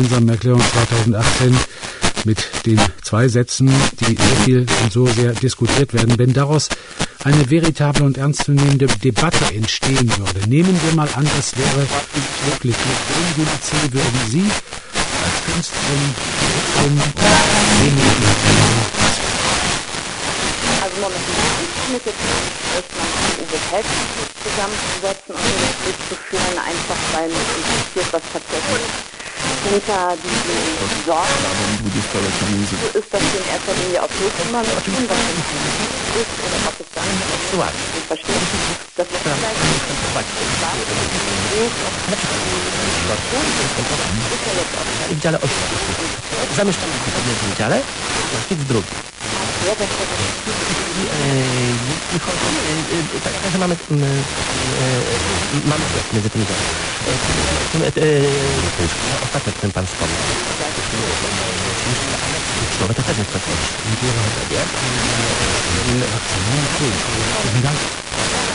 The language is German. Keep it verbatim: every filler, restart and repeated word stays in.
gemeinsamen Erklärung zweitausendachtzehn mit den zwei Sätzen, die sehr viel und so sehr diskutiert werden, wenn daraus eine veritable und ernstzunehmende Debatte entstehen würde. Nehmen wir mal an, das wäre wirklich mit dem Ziel, würden Sie als Künstlerin also momentan ist es jetzt erstmal mit Uwe Held zusammenzusetzen und ein Gespräch zu führen, einfach weil mich interessiert, was tatsächlich hinter diesen Sorgen so ist, dass wir in erster Linie auf Hilfsnummern tun, was ist oder ob es dann nicht versteht. Das ist vielleicht w dziale oświaty. Zamieszczamy w jednym dziale, i w drugim. Jeśli chodzi, tak, że mamy, mamy między tymi działami. Ostatnio, o którym Pan wspomniał. To też jest to coś.